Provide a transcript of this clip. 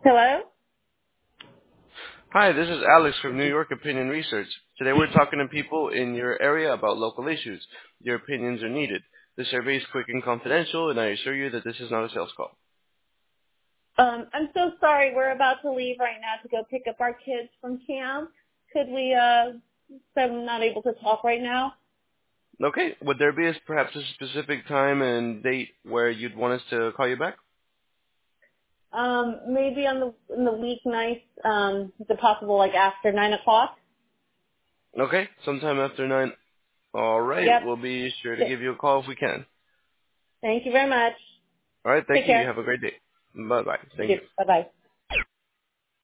Hello? Hi, this is Alex from New York Opinion Research. Today we're talking to people in your area about local issues. Your opinions are needed. The survey is quick and confidential, and I assure you that this is not a sales call. I'm so sorry. We're about to leave right now to go pick up our kids from camp. Could we, so I'm not able to talk right now? Okay, would there be perhaps a specific time and date where you'd want us to call you back? Maybe in the weeknights, is it possible like after 9 o'clock? Okay, sometime after 9. All right, Yep. we'll be sure to give you a call if we can. Thank you very much. All right, thank Take you. You care. have a great day. Bye-bye. You Thank too. you. Bye-bye.